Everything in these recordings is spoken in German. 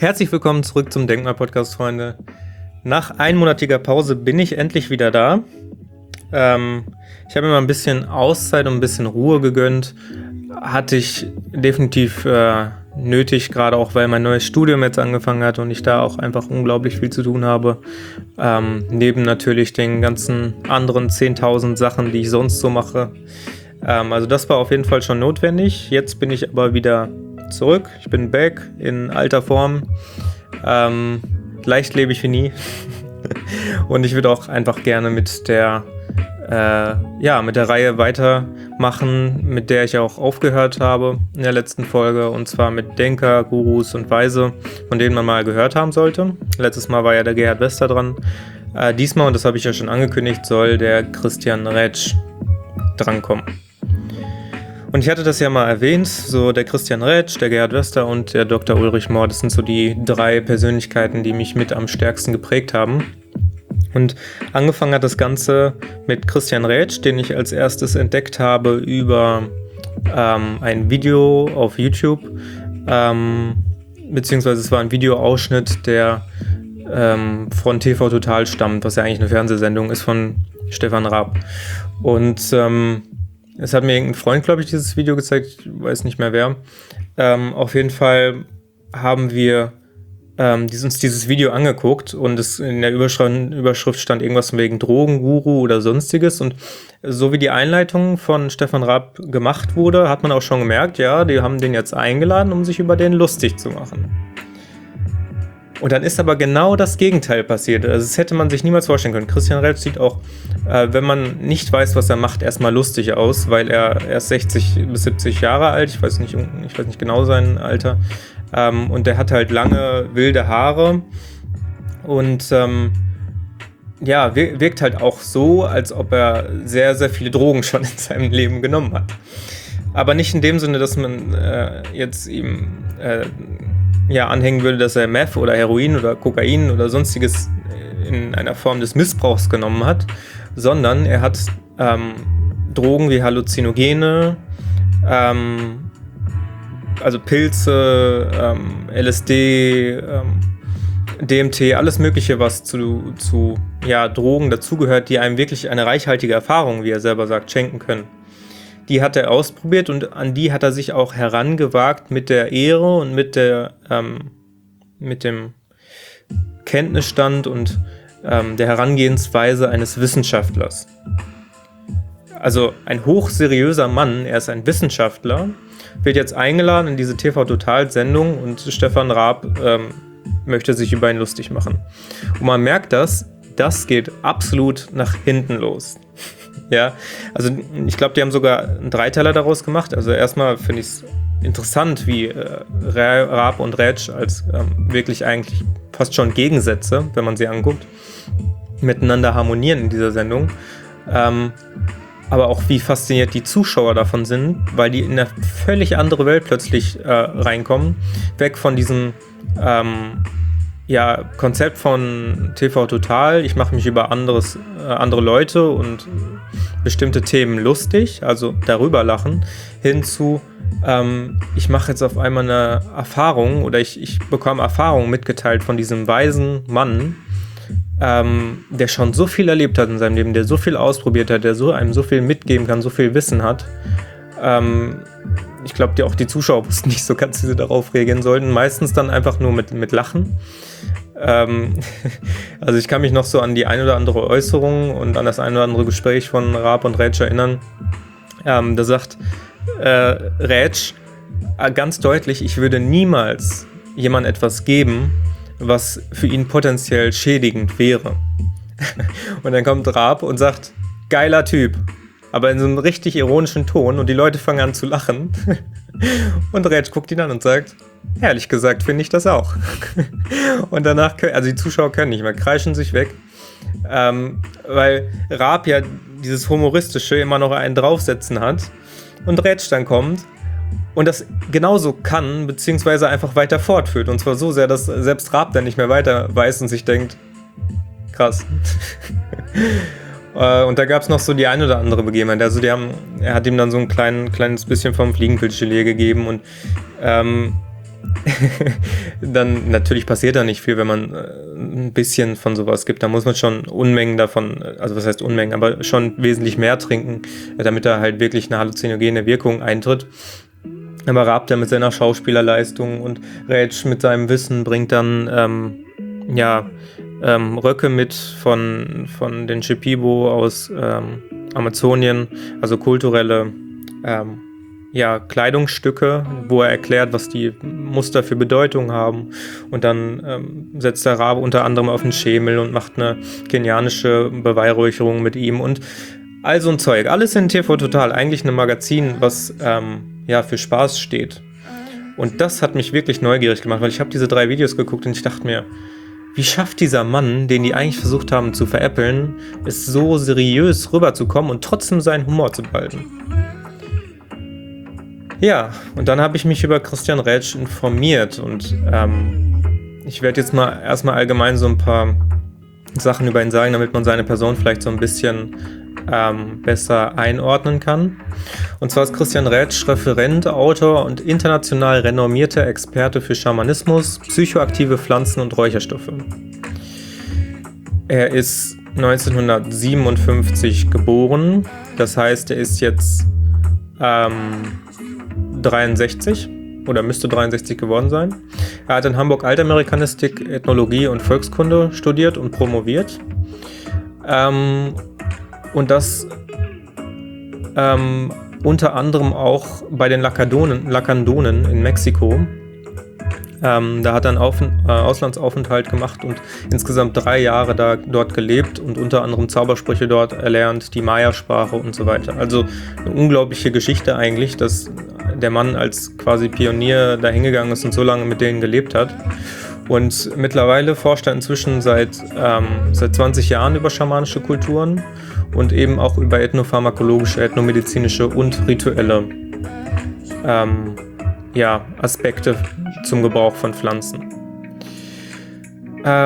Herzlich willkommen zurück zum Denkmal-Podcast, Freunde. Nach einmonatiger Pause bin ich endlich wieder da. Ich habe mir mal ein bisschen Auszeit und ein bisschen Ruhe gegönnt. Hatte ich definitiv nötig, gerade auch, weil mein neues Studium jetzt angefangen hat und ich da auch einfach unglaublich viel zu tun habe. Neben natürlich den ganzen anderen 10.000 Sachen, die ich sonst so mache. Also das war auf jeden Fall schon notwendig. Jetzt bin ich aber wieder zurück. Ich bin back in alter Form. Leichtlebig wie nie. Und ich würde auch einfach gerne mit der Reihe weitermachen, mit der ich auch aufgehört habe in der letzten Folge. Und zwar mit Denker, Gurus und Weise, von denen man mal gehört haben sollte. Letztes Mal war ja der Gerhard Wester dran. Diesmal, und das habe ich ja schon angekündigt, soll der Christian Rätsch drankommen. Und ich hatte das ja mal erwähnt, so der Christian Rätsch, der Gerhard Wester und der Dr. Ulrich Mohr, das sind so die 3 Persönlichkeiten, die mich mit am stärksten geprägt haben. Und angefangen hat das Ganze mit Christian Rätsch, den ich als erstes entdeckt habe über ein Video auf YouTube, beziehungsweise es war ein Videoausschnitt, der von TV Total stammt, was ja eigentlich eine Fernsehsendung ist von Stefan Raab. Und es hat mir irgendein Freund, glaube ich, dieses Video gezeigt, ich weiß nicht mehr wer. Auf jeden Fall haben wir uns dieses Video angeguckt und es in der Überschrift stand irgendwas wegen Drogenguru oder sonstiges. Und so wie die Einleitung von Stefan Raab gemacht wurde, hat man auch schon gemerkt, ja, die haben den jetzt eingeladen, um sich über den lustig zu machen. Und dann ist aber genau das Gegenteil passiert. Also das hätte man sich niemals vorstellen können. Christian Rätsch sieht auch, wenn man nicht weiß, was er macht, erstmal lustig aus, weil er ist 60 bis 70 Jahre alt. Ich weiß nicht genau sein Alter. Und der hat halt lange, wilde Haare. Und wirkt halt auch so, als ob er sehr, sehr viele Drogen schon in seinem Leben genommen hat. Aber nicht in dem Sinne, dass man jetzt ihm anhängen würde, dass er Meth oder Heroin oder Kokain oder sonstiges in einer Form des Missbrauchs genommen hat, sondern er hat Drogen wie Halluzinogene, also Pilze, LSD, DMT, alles Mögliche, was zu Drogen dazugehört, die einem wirklich eine reichhaltige Erfahrung, wie er selber sagt, schenken können. Die hat er ausprobiert und an die hat er sich auch herangewagt mit der Ehre und mit dem Kenntnisstand und der Herangehensweise eines Wissenschaftlers. Also ein hochseriöser Mann, er ist ein Wissenschaftler, wird jetzt eingeladen in diese TV-Total-Sendung und Stefan Raab möchte sich über ihn lustig machen. Und man merkt das geht absolut nach hinten los. Ja, also ich glaube, die haben sogar einen Dreiteiler daraus gemacht. Also erstmal finde ich es interessant, wie Raab und Rätsch als wirklich eigentlich fast schon Gegensätze, wenn man sie anguckt, miteinander harmonieren in dieser Sendung. Aber auch wie fasziniert die Zuschauer davon sind, weil die in eine völlig andere Welt plötzlich reinkommen, weg von diesem Konzept von TV Total, ich mache mich über andere Leute und bestimmte Themen lustig, also darüber lachen, hin zu ich mache jetzt auf einmal eine Erfahrung oder ich bekomme Erfahrung mitgeteilt von diesem weisen Mann, der schon so viel erlebt hat in seinem Leben, der so viel ausprobiert hat, der einem so viel mitgeben kann, so viel Wissen hat. Ich glaube, auch die Zuschauer wussten nicht so ganz, wie sie darauf reagieren sollten. Meistens dann einfach nur mit Lachen. Also ich kann mich noch so an die ein oder andere Äußerung und an das ein oder andere Gespräch von Raab und Rätsch erinnern. Da sagt Rätsch ganz deutlich, ich würde niemals jemandem etwas geben, was für ihn potenziell schädigend wäre. Und dann kommt Raab und sagt, geiler Typ. Aber in so einem richtig ironischen Ton und die Leute fangen an zu lachen. Und Rätsch guckt ihn an und sagt, ehrlich gesagt finde ich das auch. Und danach, also die Zuschauer können nicht mehr, kreischen sich weg, weil Raab ja dieses Humoristische immer noch einen draufsetzen hat und Rätsch dann kommt und das genauso kann, beziehungsweise einfach weiter fortführt. Und zwar so sehr, dass selbst Raab dann nicht mehr weiter weiß und sich denkt, krass. Und da gab es noch so die ein oder andere Begebenheit. Also er hat ihm dann so ein kleines bisschen vom Fliegenpilz-Gelee gegeben und dann natürlich passiert da nicht viel, wenn man ein bisschen von sowas gibt. Da muss man schon Unmengen davon, also was heißt Unmengen, aber schon wesentlich mehr trinken, damit da halt wirklich eine halluzinogene Wirkung eintritt. Aber Raab, der mit seiner Schauspielerleistung und Rätsch mit seinem Wissen bringt dann Röcke mit von den Shipibo aus Amazonien, also kulturelle Kleidungsstücke, wo er erklärt, was die Muster für Bedeutung haben. Und dann setzt der Rabe unter anderem auf den Schemel und macht eine kenianische Beweihräucherung mit ihm und all so ein Zeug. Alles in TV Total, eigentlich ein Magazin, was für Spaß steht. Und das hat mich wirklich neugierig gemacht, weil ich habe diese 3 Videos geguckt und ich dachte mir, wie schafft dieser Mann, den die eigentlich versucht haben zu veräppeln, es so seriös rüberzukommen und trotzdem seinen Humor zu behalten? Ja, und dann habe ich mich über Christian Rätsch informiert und ich werde jetzt mal erstmal allgemein so ein paar Sachen über ihn sagen, damit man seine Person vielleicht so ein bisschen besser einordnen kann. Und zwar ist Christian Rätsch Referent, Autor und international renommierter Experte für Schamanismus, psychoaktive Pflanzen und Räucherstoffe. Er ist 1957 geboren, das heißt, er ist jetzt 63 oder müsste 63 geworden sein. Er hat in Hamburg Altamerikanistik, Ethnologie und Volkskunde studiert und promoviert. Und das unter anderem auch bei den Lacandonen in Mexiko. Da hat er einen Auslandsaufenthalt gemacht und insgesamt 3 Jahre dort gelebt und unter anderem Zaubersprüche dort erlernt, die Maya-Sprache und so weiter. Also eine unglaubliche Geschichte eigentlich, dass der Mann als quasi Pionier da hingegangen ist und so lange mit denen gelebt hat. Und mittlerweile forscht er inzwischen seit 20 Jahren über schamanische Kulturen und eben auch über ethnopharmakologische, ethnomedizinische und rituelle Aspekte zum Gebrauch von Pflanzen. Er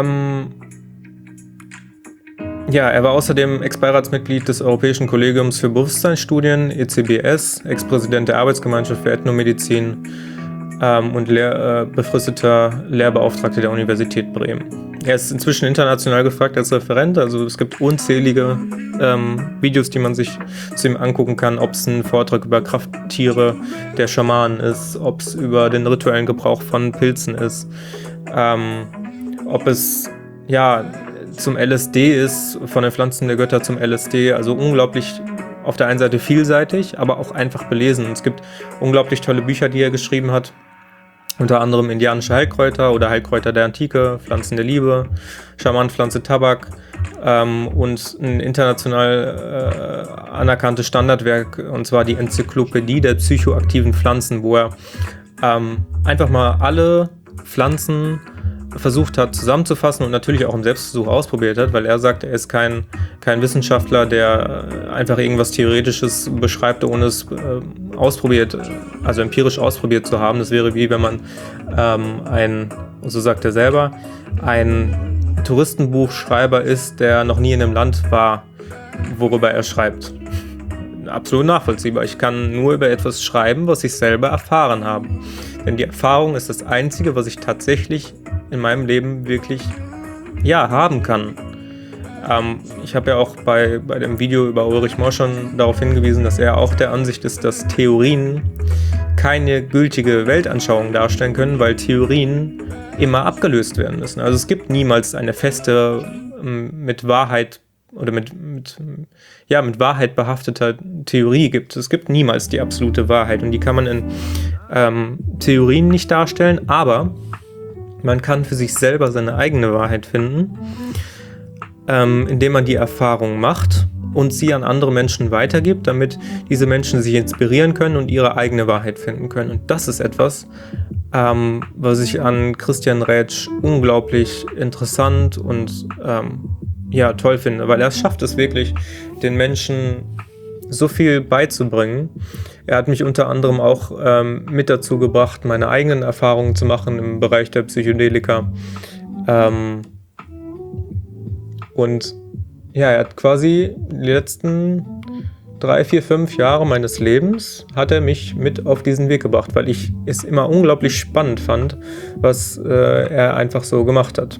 war außerdem Ex-Beiratsmitglied des Europäischen Kollegiums für Bewusstseinsstudien, ECBS, Ex-Präsident der Arbeitsgemeinschaft für Ethnomedizin und befristeter Lehrbeauftragter der Universität Bremen. Er ist inzwischen international gefragt als Referent, also es gibt unzählige Videos, die man sich zu ihm angucken kann, ob es ein Vortrag über Krafttiere der Schamanen ist, ob es über den rituellen Gebrauch von Pilzen ist, ob es zum LSD ist, von den Pflanzen der Götter zum LSD, also unglaublich auf der einen Seite vielseitig, aber auch einfach belesen. Und es gibt unglaublich tolle Bücher, die er geschrieben hat, unter anderem indianische Heilkräuter oder Heilkräuter der Antike, Pflanzen der Liebe, Schamanenpflanze Tabak und ein international anerkanntes Standardwerk, und zwar die Enzyklopädie der psychoaktiven Pflanzen, wo er einfach mal alle Pflanzen versucht hat zusammenzufassen und natürlich auch im Selbstversuch ausprobiert hat, weil er sagt, er ist kein Wissenschaftler, der einfach irgendwas Theoretisches beschreibt, ohne es also empirisch ausprobiert zu haben. Das wäre wie wenn man so sagt er selber, ein Touristenbuchschreiber ist, der noch nie in einem Land war, worüber er schreibt. Absolut nachvollziehbar. Ich kann nur über etwas schreiben, was ich selber erfahren habe. Denn die Erfahrung ist das Einzige, was ich tatsächlich in meinem Leben wirklich haben kann. Ich habe ja auch bei dem Video über Ulrich Mohr schon darauf hingewiesen, dass er auch der Ansicht ist, dass Theorien keine gültige Weltanschauung darstellen können, weil Theorien immer abgelöst werden müssen. Also es gibt niemals eine feste mit Wahrheit oder mit Wahrheit behafteter Theorie gibt. Es gibt niemals die absolute Wahrheit und die kann man in Theorien nicht darstellen, aber man kann für sich selber seine eigene Wahrheit finden, indem man die Erfahrung macht und sie an andere Menschen weitergibt, damit diese Menschen sich inspirieren können und ihre eigene Wahrheit finden können. Und das ist etwas, was ich an Christian Rätsch unglaublich interessant und toll finde, weil er schafft es wirklich, den Menschen so viel beizubringen. Er hat mich unter anderem auch mit dazu gebracht, meine eigenen Erfahrungen zu machen im Bereich der Psychedelika. Und er hat quasi die letzten 3, 4, 5 Jahre meines Lebens hat er mich mit auf diesen Weg gebracht, weil ich es immer unglaublich spannend fand, was er einfach so gemacht hat.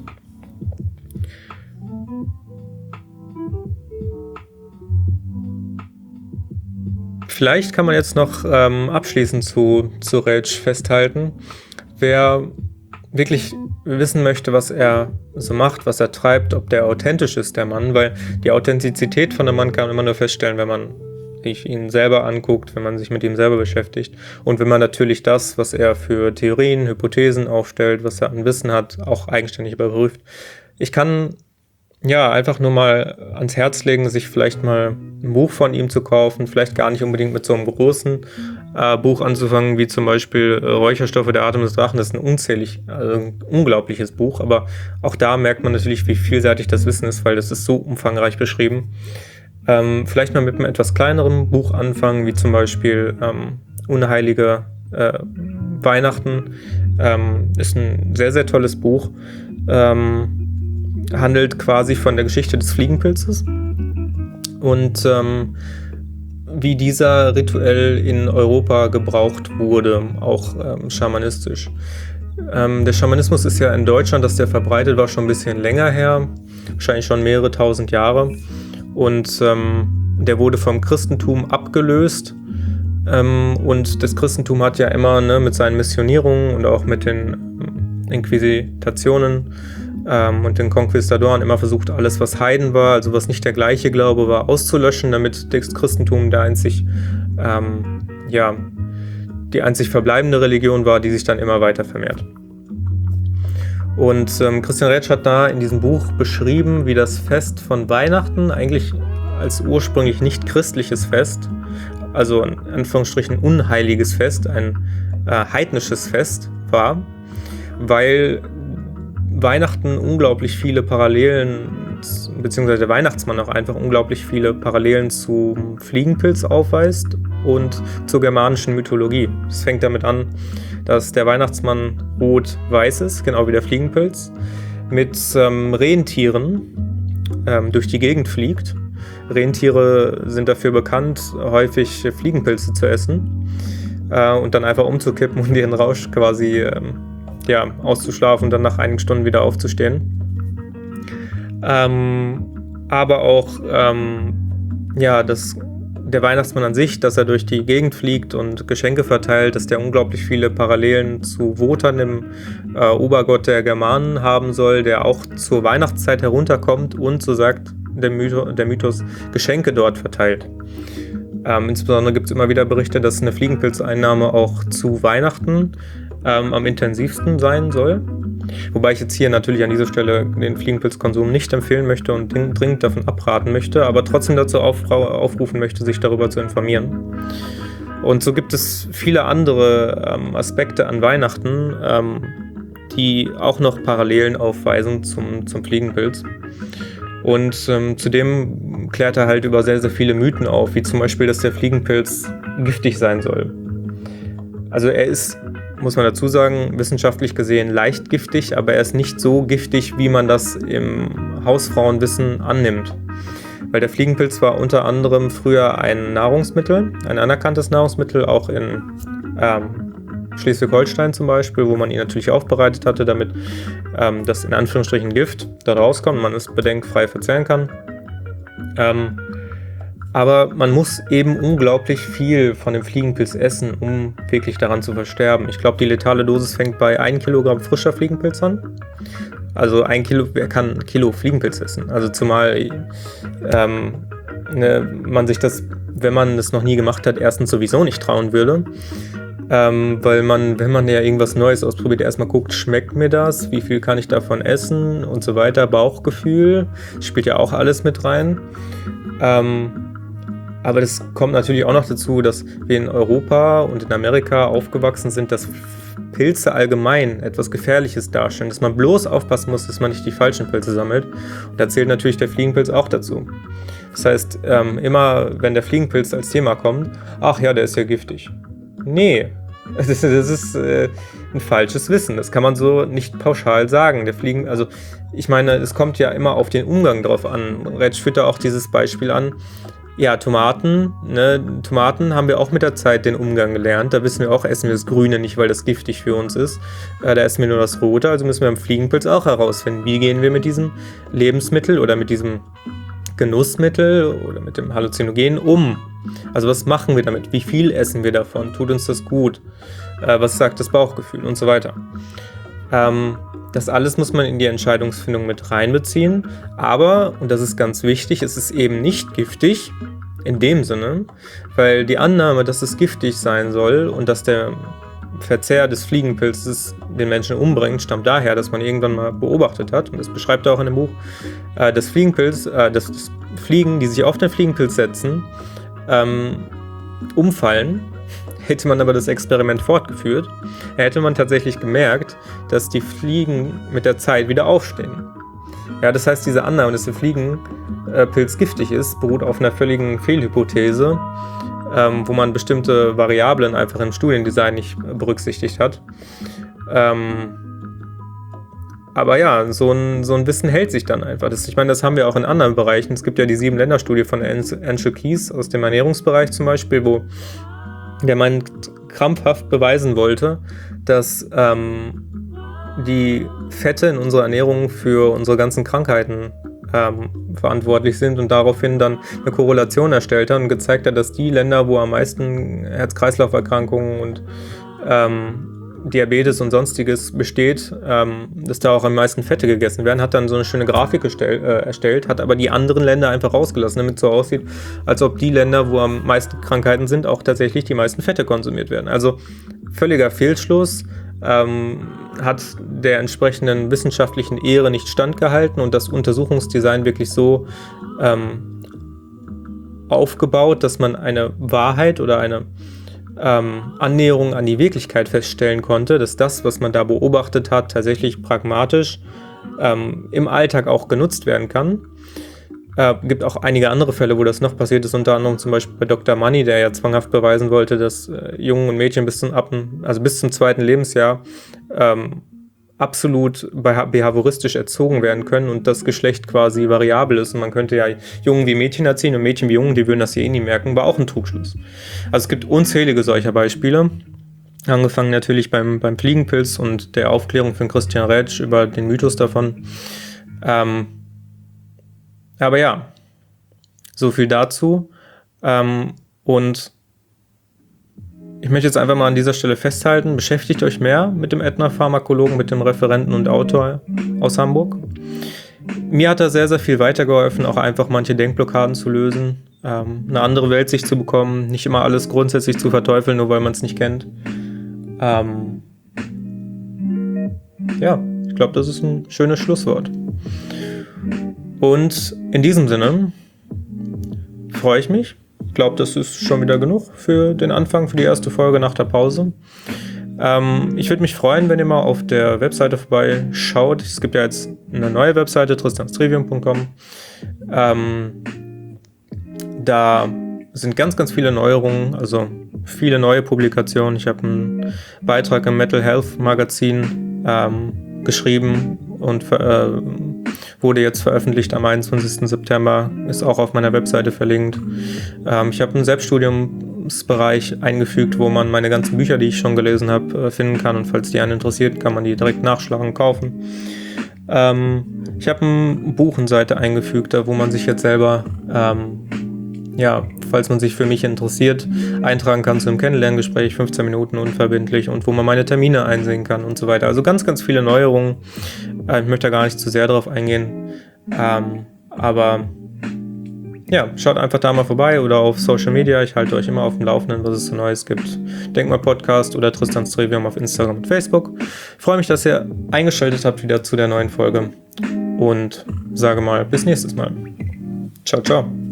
Vielleicht kann man jetzt noch abschließend zu Rage festhalten, wer wirklich wissen möchte, was er so macht, was er treibt, ob der authentisch ist, der Mann, weil die Authentizität von einem Mann kann man immer nur feststellen, wenn man sich ihn selber anguckt, wenn man sich mit ihm selber beschäftigt und wenn man natürlich das, was er für Theorien, Hypothesen aufstellt, was er an Wissen hat, auch eigenständig überprüft. Ich kann ja einfach nur mal ans Herz legen, sich vielleicht mal ein Buch von ihm zu kaufen, vielleicht gar nicht unbedingt mit so einem großen Buch anzufangen, wie zum Beispiel Räucherstoffe, der Atem des Drachen. Das ist ein unglaubliches Buch, aber auch da merkt man natürlich, wie vielseitig das Wissen ist, weil das ist so umfangreich beschrieben. Vielleicht mal mit einem etwas kleineren Buch anfangen, wie zum Beispiel Unheilige Weihnachten. Ist ein sehr, sehr tolles Buch. Handelt quasi von der Geschichte des Fliegenpilzes und wie dieser rituell in Europa gebraucht wurde, auch schamanistisch. Der Schamanismus ist ja in Deutschland, dass der verbreitet war, schon ein bisschen länger her, wahrscheinlich schon mehrere tausend Jahre. Und der wurde vom Christentum abgelöst. Und das Christentum hat ja immer mit seinen Missionierungen und auch mit den Inquisitationen und den Konquistadoren immer versucht, alles, was Heiden war, also was nicht der gleiche Glaube war, auszulöschen, damit das Christentum die einzig verbleibende Religion war, die sich dann immer weiter vermehrt. Und Christian Rätsch hat da in diesem Buch beschrieben, wie das Fest von Weihnachten eigentlich als ursprünglich nicht christliches Fest, also in Anführungsstrichen unheiliges Fest, ein heidnisches Fest war, weil Weihnachten unglaublich viele Parallelen, beziehungsweise der Weihnachtsmann auch einfach unglaublich viele Parallelen zum Fliegenpilz aufweist und zur germanischen Mythologie. Es fängt damit an, dass der Weihnachtsmann rot-weiß ist, genau wie der Fliegenpilz, mit Rentieren durch die Gegend fliegt. Rentiere sind dafür bekannt, häufig Fliegenpilze zu essen und dann einfach umzukippen und ihren Rausch quasi auszuschlafen und dann nach einigen Stunden wieder aufzustehen. Aber auch der Weihnachtsmann an sich, dass er durch die Gegend fliegt und Geschenke verteilt, dass der unglaublich viele Parallelen zu Wotan, dem Obergott der Germanen, haben soll, der auch zur Weihnachtszeit herunterkommt und, so sagt der Mythos, Geschenke dort verteilt. Insbesondere gibt es immer wieder Berichte, dass eine Fliegenpilzeinnahme auch zu Weihnachten am intensivsten sein soll. Wobei ich jetzt hier natürlich an dieser Stelle den Fliegenpilzkonsum nicht empfehlen möchte und dringend davon abraten möchte, aber trotzdem dazu aufrufen möchte, sich darüber zu informieren. Und so gibt es viele andere Aspekte an Weihnachten, die auch noch Parallelen aufweisen zum Fliegenpilz. Und zudem klärt er halt über sehr, sehr viele Mythen auf, wie zum Beispiel, dass der Fliegenpilz giftig sein soll. Also er ist, muss man dazu sagen, wissenschaftlich gesehen leicht giftig, aber er ist nicht so giftig, wie man das im Hausfrauenwissen annimmt. Weil der Fliegenpilz war unter anderem früher ein Nahrungsmittel, ein anerkanntes Nahrungsmittel, auch in Schleswig-Holstein zum Beispiel, wo man ihn natürlich aufbereitet hatte, damit das in Anführungsstrichen Gift da rauskommt und man es bedenkfrei verzehren kann. Aber man muss eben unglaublich viel von dem Fliegenpilz essen, um wirklich daran zu versterben. Ich glaube, die letale Dosis fängt bei 1 Kilogramm frischer Fliegenpilz an. Also 1 Kilo, wer kann 1 Kilo Fliegenpilz essen? Also zumal man sich das, wenn man es noch nie gemacht hat, erstens sowieso nicht trauen würde. Weil man, wenn man ja irgendwas Neues ausprobiert, erstmal guckt, schmeckt mir das, wie viel kann ich davon essen und so weiter. Bauchgefühl spielt ja auch alles mit rein. Aber das kommt natürlich auch noch dazu, dass wir in Europa und in Amerika aufgewachsen sind, dass Pilze allgemein etwas Gefährliches darstellen, dass man bloß aufpassen muss, dass man nicht die falschen Pilze sammelt. Und da zählt natürlich der Fliegenpilz auch dazu. Das heißt, immer wenn der Fliegenpilz als Thema kommt, ach ja, der ist ja giftig. Nee, das ist ein falsches Wissen. Das kann man so nicht pauschal sagen. Ich meine, es kommt ja immer auf den Umgang drauf an. Rätsch führt da auch dieses Beispiel an, Ja, Tomaten, ne? Tomaten haben wir auch mit der Zeit den Umgang gelernt. Da wissen wir auch, essen wir das Grüne nicht, weil das giftig für uns ist. Da essen wir nur das Rote, also müssen wir im Fliegenpilz auch herausfinden, wie gehen wir mit diesem Lebensmittel oder mit diesem Genussmittel oder mit dem Halluzinogen um. Also was machen wir damit? Wie viel essen wir davon? Tut uns das gut? Was sagt das Bauchgefühl und so weiter? Das alles muss man in die Entscheidungsfindung mit reinbeziehen. Aber, und das ist ganz wichtig, es ist eben nicht giftig in dem Sinne, weil die Annahme, dass es giftig sein soll und dass der Verzehr des Fliegenpilzes den Menschen umbringt, stammt daher, dass man irgendwann mal beobachtet hat, und das beschreibt er auch in dem Buch, dass Fliegen, die sich auf den Fliegenpilz setzen, umfallen. Hätte man aber das Experiment fortgeführt, hätte man tatsächlich gemerkt, dass die Fliegen mit der Zeit wieder aufstehen. Ja, das heißt, diese Annahme, dass der Fliegenpilz giftig ist, beruht auf einer völligen Fehlhypothese, wo man bestimmte Variablen einfach im Studiendesign nicht berücksichtigt hat. Aber ja, so ein Wissen hält sich dann einfach. Ich meine, das haben wir auch in anderen Bereichen. Es gibt ja die 7-Länder-Studie von Ansel Keys aus dem Ernährungsbereich zum Beispiel, wo der Mann krampfhaft beweisen wollte, dass die Fette in unserer Ernährung für unsere ganzen Krankheiten verantwortlich sind, und daraufhin dann eine Korrelation erstellt hat und gezeigt hat, dass die Länder, wo am meisten Herz-Kreislauf-Erkrankungen und Diabetes und Sonstiges besteht, dass da auch am meisten Fette gegessen werden, hat dann so eine schöne Grafik erstellt, hat aber die anderen Länder einfach rausgelassen, damit es so aussieht, als ob die Länder, wo am meisten Krankheiten sind, auch tatsächlich die meisten Fette konsumiert werden. Also völliger Fehlschluss, hat der entsprechenden wissenschaftlichen Ehre nicht standgehalten und das Untersuchungsdesign wirklich so aufgebaut, dass man eine Wahrheit oder eine Annäherung an die Wirklichkeit feststellen konnte, dass das, was man da beobachtet hat, tatsächlich pragmatisch im Alltag auch genutzt werden kann. Gibt auch einige andere Fälle, wo das noch passiert ist, unter anderem zum Beispiel bei Dr. Money, der ja zwanghaft beweisen wollte, dass Jungen und Mädchen bis zum 2. Lebensjahr absolut behavioristisch erzogen werden können und das Geschlecht quasi variabel ist. Und man könnte ja Jungen wie Mädchen erziehen und Mädchen wie Jungen, die würden das hier nie merken, war auch ein Trugschluss. Also es gibt unzählige solcher Beispiele. Angefangen natürlich beim Fliegenpilz und der Aufklärung von Christian Rätsch über den Mythos davon. Aber ja, so viel dazu. Und ich möchte jetzt einfach mal an dieser Stelle festhalten, beschäftigt euch mehr mit dem Äthnopharmakologen, mit dem Referenten und Autor aus Hamburg. Mir hat er sehr, sehr viel weitergeholfen, auch einfach manche Denkblockaden zu lösen, eine andere Welt sich zu bekommen, nicht immer alles grundsätzlich zu verteufeln, nur weil man es nicht kennt. Ja, ich glaube, das ist ein schönes Schlusswort. Und in diesem Sinne freue ich mich. Ich glaube, das ist schon wieder genug für den Anfang, für die erste Folge nach der Pause. Ich würde mich freuen, wenn ihr mal auf der Webseite vorbeischaut. Es gibt ja jetzt eine neue Webseite, tristanstrivium.com. Da sind ganz, ganz viele Neuerungen, also viele neue Publikationen. Ich habe einen Beitrag im Mental Health Magazin geschrieben und wurde jetzt veröffentlicht am 21. September, ist auch auf meiner Webseite verlinkt. Ich habe einen Selbststudiumsbereich eingefügt, wo man meine ganzen Bücher, die ich schon gelesen habe, finden kann, und falls die einen interessiert, kann man die direkt nachschlagen, kaufen. Ich habe eine Buchenseite eingefügt, wo man sich jetzt selber, falls man sich für mich interessiert, eintragen kann zu einem Kennenlerngespräch, 15 Minuten unverbindlich, und wo man meine Termine einsehen kann und so weiter. Also ganz, ganz viele Neuerungen. Ich möchte da gar nicht zu sehr drauf eingehen. Aber ja, schaut einfach da mal vorbei oder auf Social Media. Ich halte euch immer auf dem Laufenden, was es so Neues gibt. Denkmal Podcast oder Tristan Strevium auf Instagram und Facebook. Ich freue mich, dass ihr eingeschaltet habt wieder zu der neuen Folge und sage mal bis nächstes Mal. Ciao, ciao.